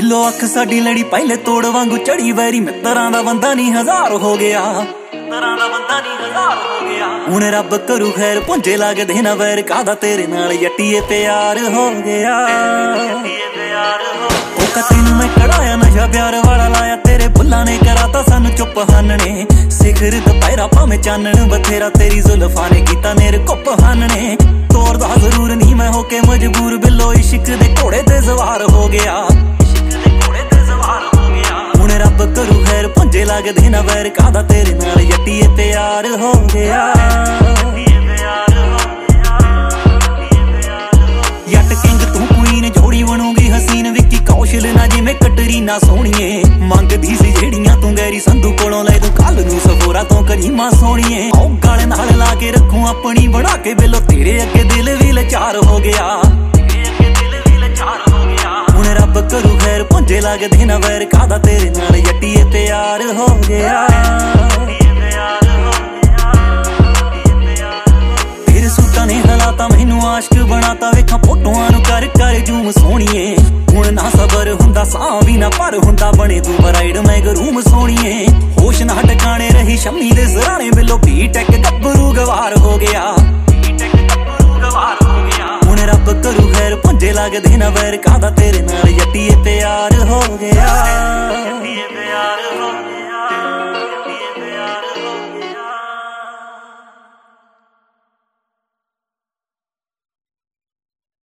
ਦਿਲੋਂ ਅੱਖ ਸਾਡੀ ਲੜੀ ਪਹਿਲੇ ਤੋੜ ਵਾਂਗੂ ਚੜੀ ਵੈਰੀ ਮਿੱਤਰਾਂ ਦਾ ਬੰਦਾ ਨਹੀਂ ਹਜ਼ਾਰ ਹੋ ਗਿਆ, ਮਿੱਤਰਾਂ ਦਾ ਬੰਦਾ ਨਹੀਂ ਹਜ਼ਾਰ ਹੋ ਗਿਆ। ਹੁਣ ਰੱਬ ਕਰੂ ਖੈਰ ਪੁੰਜੇ ਲੱਗਦੇ ਨਾ ਵੈਰ ਕਾਹਦਾ ਤੇਰੇ ਨਾਲ ਯੱਟੀਏ ਪਿਆਰ ਹੋ ਗਿਆ। ਉਹ ਕਤੀ ਨੂੰ ਮੈਂ ਕੜਾਇਆ ਨਸ਼ਾ ਪਿਆਰ ਵਾਲਾ ਲਾਇਆ, ਤੇਰੇ ਬੁੱਲਾਂ ਨੇ ਕਰਾਤਾ ਸਾਨੂੰ ਚੁੱਪ ਹਾਨਣੇ। ਸਿਖਰ ਦੁਪਹਿਰਾ ਭਾਵੇਂ ਚਾਨਣ ਬਥੇਰਾ, ਤੇਰੀ ਜ਼ੁਲਫਾਂ ਨੇ ਕੀਤਾ ਨੇਰ ਕੁੱਪ ਹਾਨਣੇ। ਤੋਰਦਾ ਜ਼ਰੂਰ ਨਹੀਂ ਮੈਂ ਹੋ ਕੇ ਮਜਬੂਰ, ਬਿੱਲੋ ਇਸ਼ਕ ਦੇ ਘੋੜੇ ਤੇ ਸਵਾਰ ਹੋ ਗਿਆ। ਹੁਣ ਰੱਬ ਕਰੂ ਖੈਰ ਪੁੰਜੇ ਲੱਗਦੇ ਨਾ ਵੈਰ ਕਾਹਦਾ ਤੇਰੇ ਨਾਲ ਯੱਟੀਏ ਪਿਆਰ ਹੋ ਗਿਆ। ਜੱਟ ਕਿੰਗ ਤੂੰ ਕੁਈਨ ਜੋੜੀ ਬਣੂਗੀ ਹਸੀਨ, ਵਿੱਕੀ ਕੌਸ਼ਲ ਨਾ ਜਿਵੇਂ ਕਟਰੀਨਾ ਸੋਹਣੀਏ। ਮੰਗਦੀ ਸੀ ਜਿਹੜੀਆਂ ਤੂੰ ਗੈਰੀ ਸੰਧੂ ਕੋਲੋਂ ਲੈ ਤੂੰ ਕੱਲ ਨੂੰ ਸਫੋਰਾ ਤੋਂ ਕਰੀਮਾ ਸੋਹਣੀਏ। ਉਹ ਗਲ ਨਾਲ ਲਾ ਕੇ ਰੱਖੂ ਆਪਣੀ ਬਣਾ ਕੇ ਬਿੱਲੋ, ਤੇਰੇ ਅੱਗੇ ਦਿਲ ਵੀ ਲਾਚਾਰ ਹੋ ਗਿਆ। ਹੁਣ ਰੱਬ ਕਰੂ ਖੈਰ ਪੁੰਜੇ ਲੱਗਦੇ ਨਾ ਵੈਰ ਕਾਹਦਾ ਤੇਰੇ ਨਾਲ ਯੱਟੀਏ ਪਿਆਰ ਹੋ ਗਿਆ। ਤੇਰੇ ਸੂਟਾਂ ਨੇ ਹਲਾਤਾ ਮੈਨੂੰ ਆਸ਼ਕ ਬਣਾਤਾ, ਵੇਖਾਂ ਫੋਟੋਆਂ ਨੂੰ ਕਰ ਕਰ ਜੂਮ ਸੋਹਣੀਏ। ਹੁਣ ਨਾ ਸਬਰ ਹੁੰਦਾ ਸਾਹ ਵੀ ਨਾ ਪਰ ਹੁੰਦਾ, ਬਣੇ ਤੂੰ ਬਰਾਈਡ ਮੈਂ ਗਰੂਮ ਸੋਹਣੀਏ। ਹੋਸ਼ ਨਾ ਟਿਕਾਣੇ ਰਹੀ ਸ਼ਮੀ ਦੇ ਜ਼ਰਾਣੇ, ਬਿੱਲੋ ਬੀਟੈਕ ਗੱਭਰੂ ਗਵਾਰ ਹੋ ਗਿਆ। ਹੁਣ ਰੱਬ ਕਰੂ ਖੈਰ ਪੁੰਜੇ ਲੱਗਦੇ ਨਾ ਵੈਰ ਕਾਹਦਾ ਤੇਰੇ ਨਾਲ ਯੱਟੀਏ ਪਿਆਰ ਹੋ ਗਿਆ।